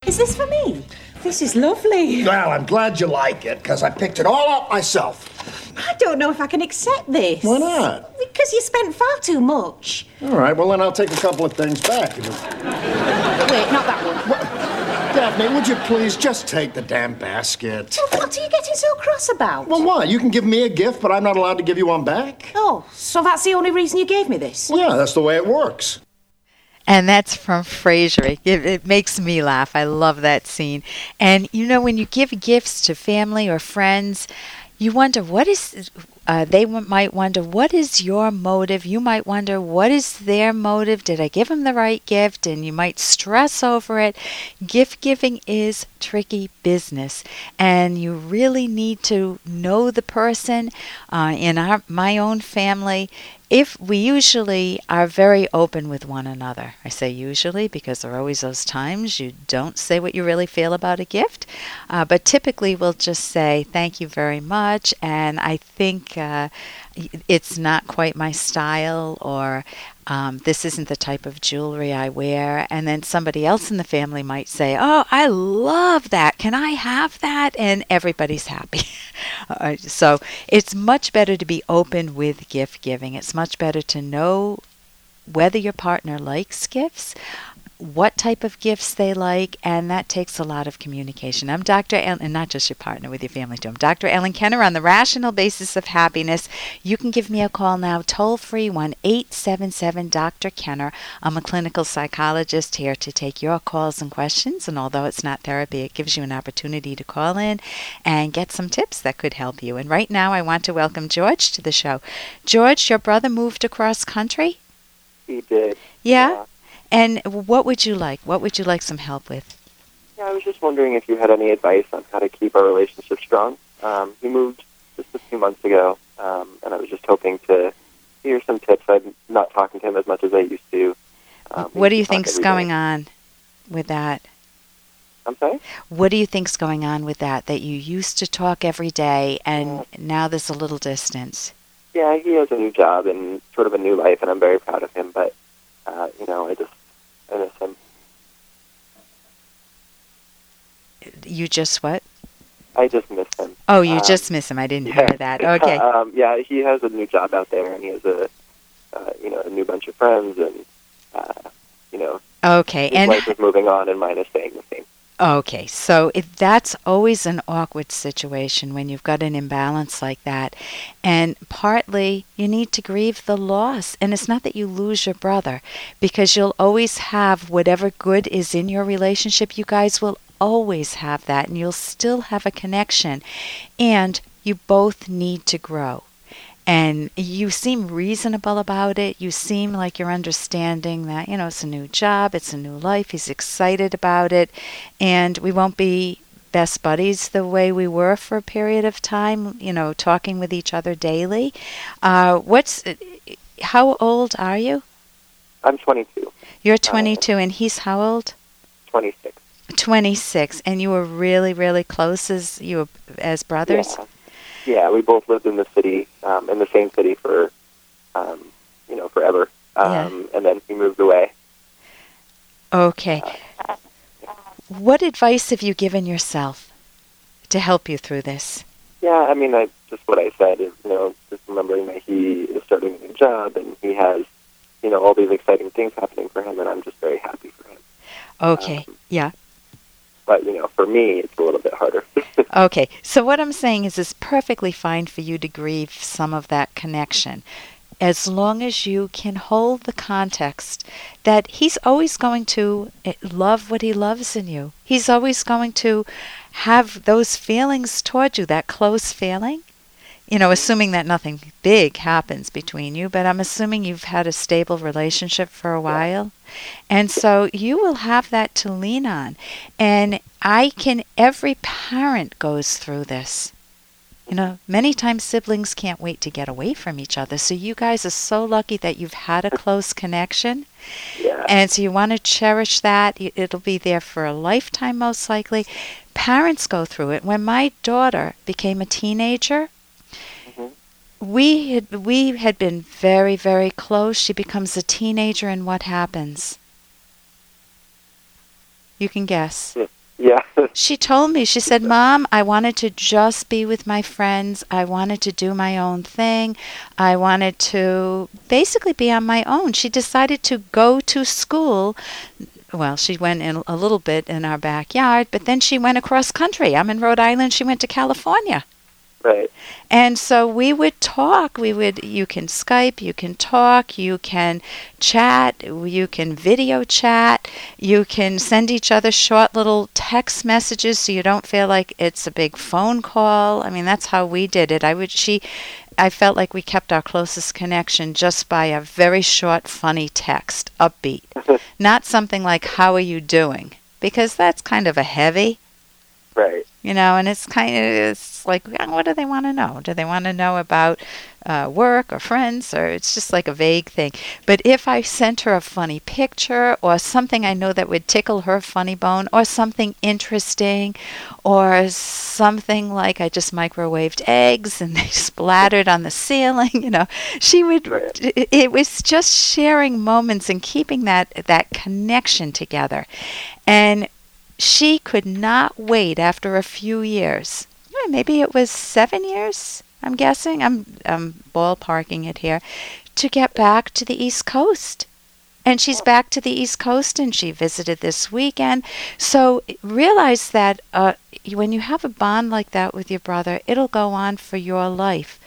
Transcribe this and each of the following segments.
Is this for me? This is lovely. Well, I'm glad you like it, because I picked it all up myself. I don't know if I can accept this. Why not? Because you spent far too much. All right, well, then I'll take a couple of things back. Wait, not that one. Daphne, would you please just take the damn basket? Well, what are you getting so cross about? Well, why? You can give me a gift, but I'm not allowed to give you one back? Oh, so that's the only reason you gave me this? Well, yeah, that's the way it works. And that's from Frasier. It makes me laugh. I love that scene. And, you know, when you give gifts to family or friends, you wonder they might wonder, what is your motive? You might wonder, what is their motive? Did I give them the right gift? And you might stress over it. Gift giving is tricky business, and you really need to know the person. In my own family, if we usually are very open with one another. I say usually because there are always those times you don't say what you really feel about a gift. But typically we'll just say, thank you very much, and I think it's not quite my style, or this isn't the type of jewelry I wear. And then somebody else in the family might say, oh, I love that. Can I have that? And everybody's happy. So it's much better to be open with gift giving. It's much better to know whether your partner likes gifts, what type of gifts they like, and that takes a lot of communication. I'm Dr. Ellen, and not just your partner, with your family too. I'm Dr. Ellen Kenner on the Rational Basis of Happiness. You can give me a call now, toll-free, 1-877-Dr. Kenner. I'm a clinical psychologist here to take your calls and questions, and although it's not therapy, it gives you an opportunity to call in and get some tips that could help you. And right now I want to welcome George to the show. George, your brother moved across country? He did. Yeah? And what would you like? What would you like some help with? Yeah, I was just wondering if you had any advice on how to keep our relationship strong. He moved just a few months ago, and I was just hoping to hear some tips. I'm not talking to him as much as I used to. What do you think's going on with that? I'm sorry? What do you think's going on with that? That you used to talk every day, and now there's a little distance. Yeah, he has a new job and sort of a new life, and I'm very proud of him, but, I miss him. You just what? I just miss him. Oh, you just miss him. I didn't hear that. Okay. Yeah, he has a new job out there, and he has a new bunch of friends, and, okay. His life is moving on, and mine is staying the same. Okay, so that's always an awkward situation when you've got an imbalance like that. And partly you need to grieve the loss. And it's not that you lose your brother, because you'll always have whatever good is in your relationship. You guys will always have that, and you'll still have a connection. And you both need to grow. And you seem reasonable about it. You seem like you're understanding that, it's a new job, it's a new life. He's excited about it. And we won't be best buddies the way we were for a period of time, talking with each other daily. How old are you? I'm 22. You're 22, and he's how old? 26. 26. And you were really, really close as brothers? Yeah. Yeah, we both lived in the city, in the same city for, forever. And then he moved away. Okay. What advice have you given yourself to help you through this? Yeah, just what I said is, just remembering that he is starting a new job and he has, all these exciting things happening for him, and I'm just very happy for him. Okay, yeah. But, for me, it's a little bit harder. Okay, so what I'm saying is it's perfectly fine for you to grieve some of that connection, as long as you can hold the context that he's always going to love what he loves in you. He's always going to have those feelings toward you, that close feeling. Assuming that nothing big happens between you, but I'm assuming you've had a stable relationship for a while. And so you will have that to lean on. And every parent goes through this. Many times siblings can't wait to get away from each other. So you guys are so lucky that you've had a close connection. Yeah. And so you want to cherish that. It'll be there for a lifetime, most likely. Parents go through it. When my daughter became a teenager, we had been very, very close. She becomes a teenager, and what happens? You can guess. Yeah. She told me, she said, Mom, I wanted to just be with my friends. I wanted to do my own thing. I wanted to basically be on my own. She decided to go to school. Well, she went in a little bit in our backyard, but then she went across country. I'm in Rhode Island. She went to California. Right. And so we would talk. You can Skype, you can talk, you can chat, you can video chat, you can send each other short little text messages so you don't feel like it's a big phone call. I mean, that's how we did it. I felt like we kept our closest connection just by a very short, funny text, upbeat. Not something like, how are you doing? Because that's kind of a heavy. Right. And it's like, what do they want to know? Do they want to know about work or friends? Or it's just like a vague thing. But if I sent her a funny picture or something I know that would tickle her funny bone, or something interesting, or something like I just microwaved eggs and they splattered on the ceiling, she would, it was just sharing moments and keeping that connection together. And she could not wait after a few years. Maybe it was 7 years, I'm guessing. I'm ballparking it here. To get back to the East Coast. And she's back to the East Coast, and she visited this weekend. So realize that when you have a bond like that with your brother, it'll go on for your life.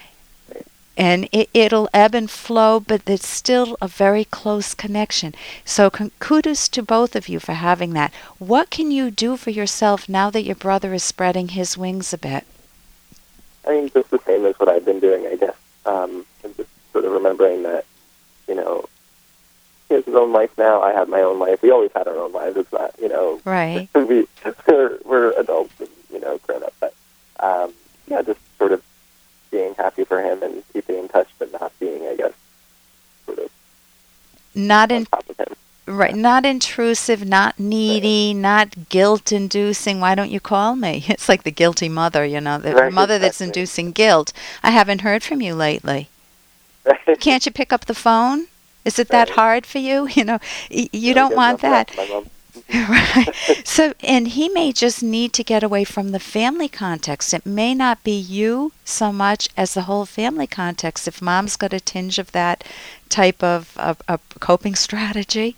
And it'll ebb and flow, but it's still a very close connection. So kudos to both of you for having that. What can you do for yourself now that your brother is spreading his wings a bit? I mean, just the same as what I've been doing, I guess. And just sort of remembering that, he has his own life now. I have my own life. We always had our own lives. It's not, Right. we're adults and, grown up. But, just sort of being happy for him and keeping in touch, but not being, I guess, sort of not on top of him. Right, not intrusive, not needy, not guilt-inducing. Why don't you call me? It's like the guilty mother, the mother that's inducing guilt. I haven't heard from you lately. Can't you pick up the phone? Is it that hard for you? You don't want that. Right. So, and he may just need to get away from the family context. It may not be you so much as the whole family context. If mom's got a tinge of that type of coping strategy,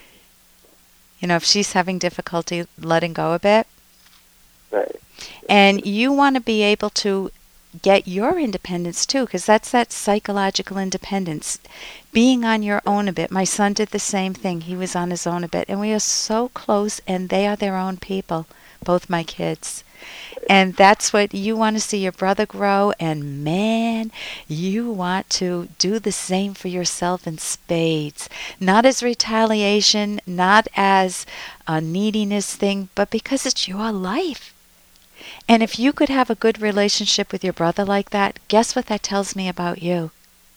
if she's having difficulty letting go a bit. Right. And you want to be able to get your independence too, because that's that psychological independence, being on your own a bit. My son did the same thing. He was on his own a bit, and we are so close, and they are their own people, both my kids. And that's what you want to see your brother grow, and man, you want to do the same for yourself in spades. Not as retaliation, not as a neediness thing, but because it's your life. And if you could have a good relationship with your brother like that, guess what that tells me about you?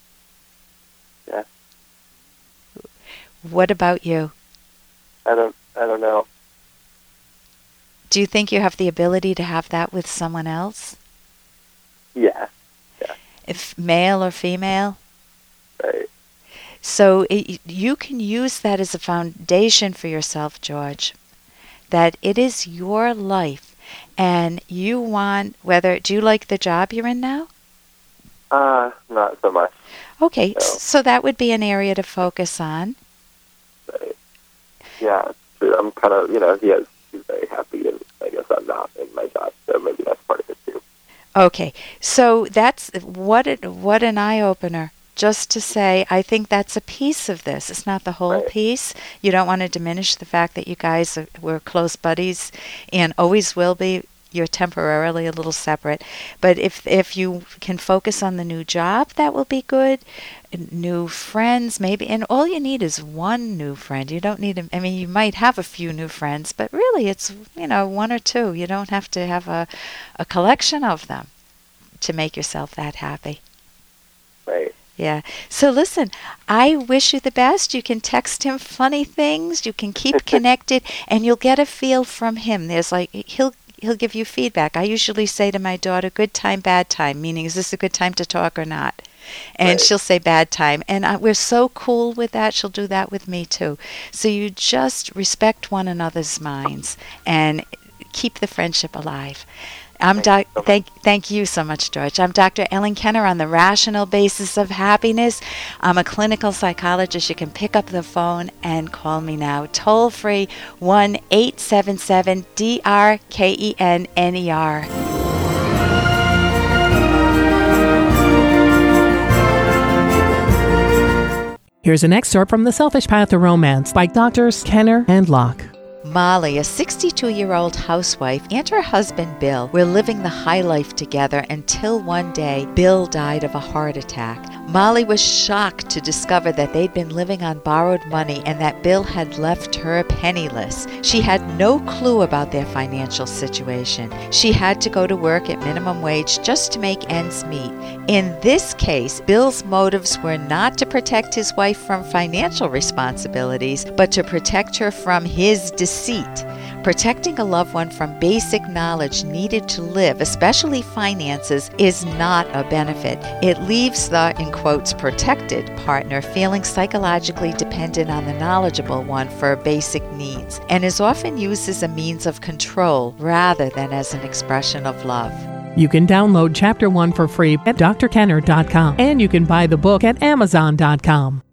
Yeah. What about you? I don't know. Do you think you have the ability to have that with someone else? Yeah. If male or female? Right. So you can use that as a foundation for yourself, George, that it is your life. And you want, do you like the job you're in now? Not so much. Okay, so that would be an area to focus on. Right. Yeah, I'm kind of, he's very happy, and I guess I'm not in my job, so maybe that's part of it too. Okay, so that's what an eye-opener. Just to say, I think that's a piece of this. It's not the whole piece. You don't want to diminish the fact that you guys were close buddies and always will be. You're temporarily a little separate. But if you can focus on the new job, that will be good. New friends, maybe. And all you need is one new friend. You don't need you might have a few new friends, but really it's, one or two. You don't have to have a collection of them to make yourself that happy. Right. Yeah. So listen, I wish you the best. You can text him funny things. You can keep connected, and you'll get a feel from him. There's he'll give you feedback. I usually say to my daughter, good time, bad time, meaning is this a good time to talk or not? And Right. she'll say bad time. And we're so cool with that. She'll do that with me too. So you just respect one another's minds and keep the friendship alive. Thank you so much, George. I'm Dr. Ellen Kenner on the Rational Basis of Happiness. I'm a clinical psychologist. You can pick up the phone and call me now. Toll free 1-877-DRKENNER. Here's an excerpt from The Selfish Path to Romance by Drs. Kenner and Locke. Molly, a 62-year-old housewife, and her husband Bill were living the high life together until one day Bill died of a heart attack. Molly was shocked to discover that they'd been living on borrowed money and that Bill had left her penniless. She had no clue about their financial situation. She had to go to work at minimum wage just to make ends meet. In this case, Bill's motives were not to protect his wife from financial responsibilities, but to protect her from his deceit. Protecting a loved one from basic knowledge needed to live, especially finances, is not a benefit. It leaves the, in quotes, protected partner feeling psychologically dependent on the knowledgeable one for basic needs, and is often used as a means of control rather than as an expression of love. You can download Chapter 1 for free at drkenner.com, and you can buy the book at amazon.com.